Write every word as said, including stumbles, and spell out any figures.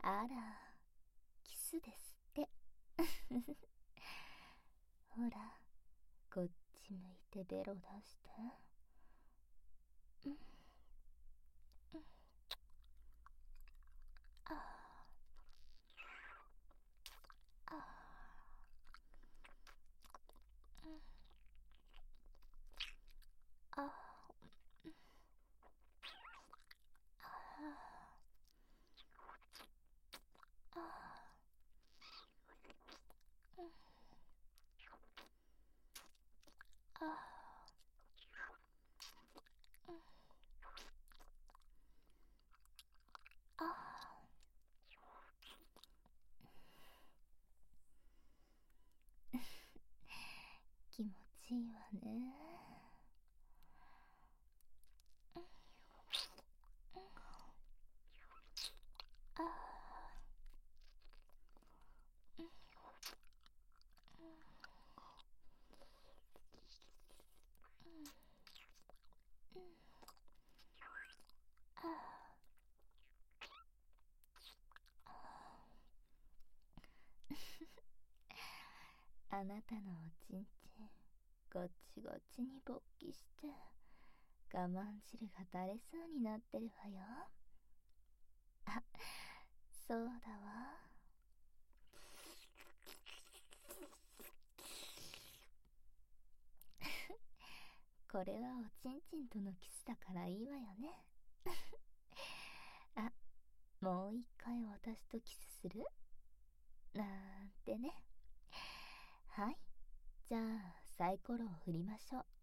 あら、キスですって。ほら、こっち向いてベロ出して。うん、うん、ああ、ああ、うん、ああ、ああ、うん、ああ、うん、ああ、気持ちいいわね。うん、うん、ああ、うん、うん、うん、ああ、あなたのおちんちん、ごっちごちに勃起して、我慢汁が垂れそうになってるわよ。あ、そうだわ。これはおちんちんとのキスだからいいわよね。あ、もう一回私とキスするなんてね。はい。じゃあ、サイコロを振りましょう。